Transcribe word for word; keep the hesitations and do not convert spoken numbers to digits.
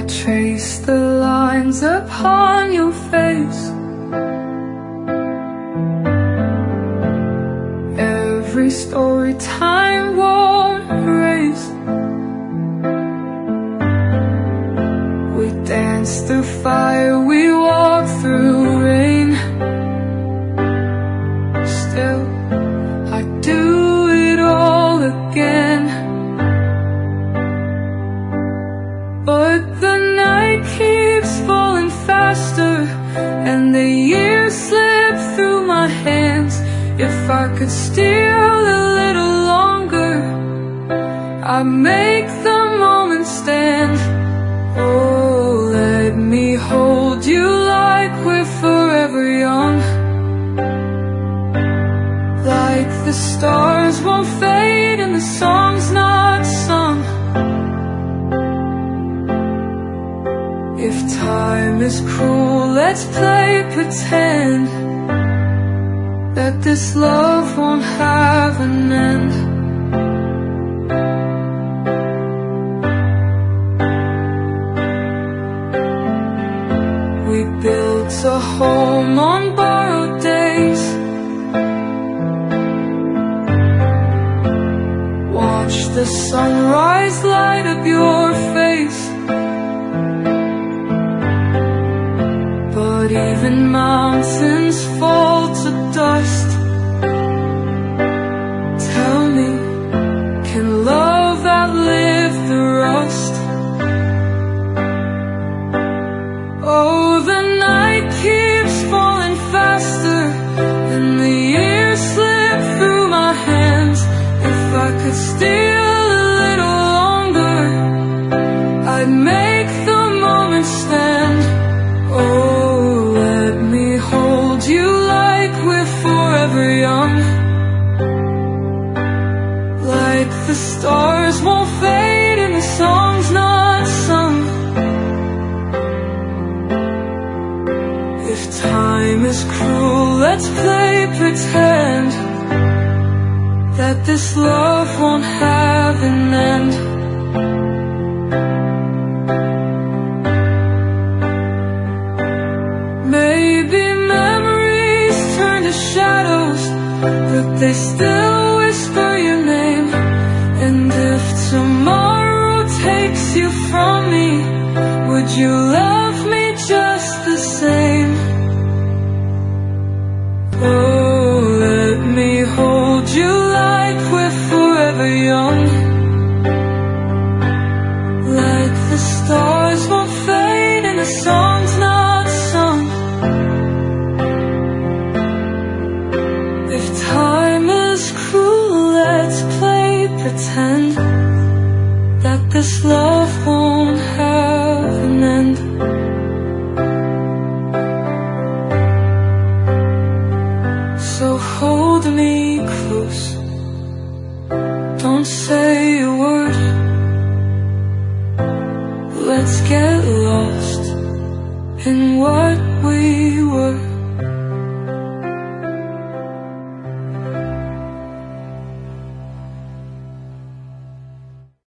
I trace the lines upon your face. Every story time won't erase. We dance through fire, we walk through rain. Still, I do it all again. But the night keeps falling faster, and the years slip through my hands. If I could steal a little longer, I'd make the moment stand. Oh, let me hold you like we're forever young. Like the stars won't fade and the song's not sung. If time is cruel, let's play pretend that this love won't have an end. We built a home on borrowed days. Watch the sunrise light up your face. But even mountains fall to dust. Tell me, can love outlive the rust? Oh, the night keeps falling faster, and the years slip through my hands. If I could steal a little longer, I'd make the moment stand. Oh, let me hold you like we're forever young. Like the stars won't fade and the song's not sung. If time is cruel, let's play pretend that this love won't have an end. Maybe memories turn to shadows, but they still whisper your name. And if tomorrow takes you from me, would you love me just the same? Oh, let me hold you like we're forever young. Like the stars won't fade and the song's not sung. If time is cruel, let's play pretend that this love won't have an end. So hold me close, don't say a word. Let's get lost in what